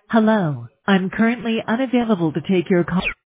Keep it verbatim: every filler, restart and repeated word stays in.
Hello, I'm currently unavailable to take your call.